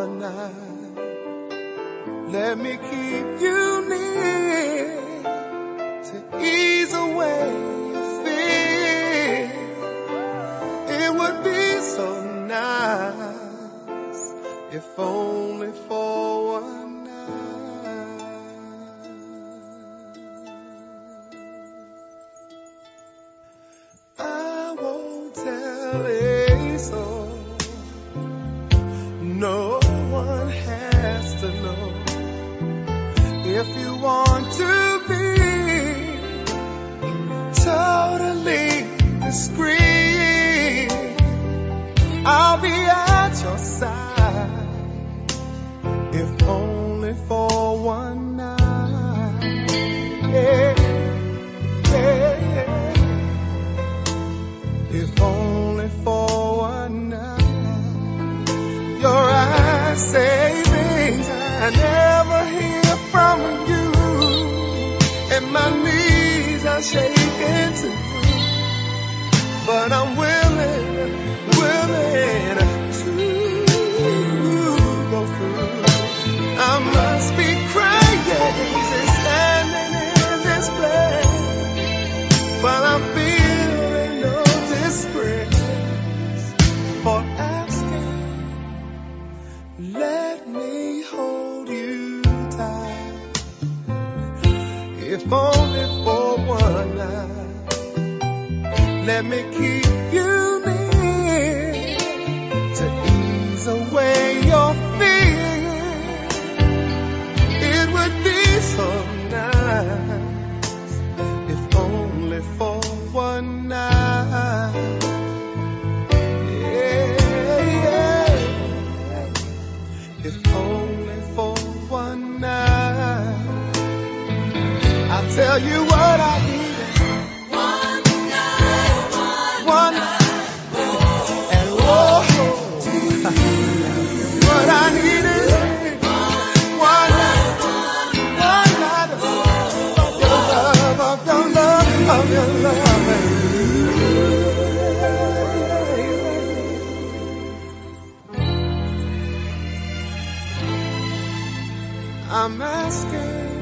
one night. Let me keep you near to ease away your fear. It would be so nice if only for one night. I won't tell a soul. No one has to know. If you want to be totally discreet, I'll be at your side, if only for one night. Yeah, yeah, yeah. If only for one night. Your eyes say things I never hear from you, and my knees are shaking too. But I'm willing to go through. I must be crazy standing in this place while I'm feeling no disgrace for asking. Let me hold you tight, if only for one night. Let me keep you near to ease away your fear. It would be so nice if only for one night. If only for one night. I'll tell you what I need. One night. And whoa, what I need is one night. One night of your love, of your love, of your love. I'm asking,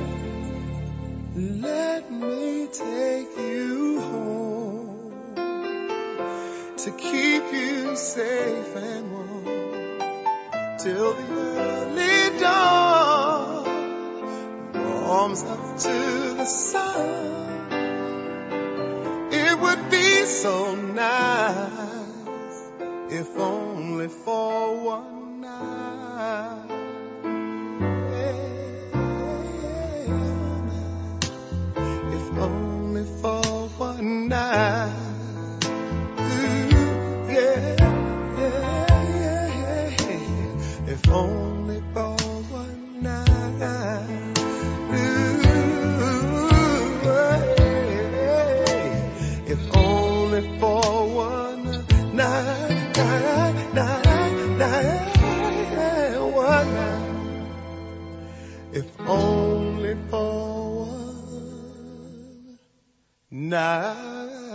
let me take you home to keep you safe and warm till the early dawn warms up to the sun. It would be so nice if only for one night. Only for one night. Ooh, yeah, yeah, yeah, yeah. If only for one night. Ooh, yeah. If only for one night, one night. If only for one night.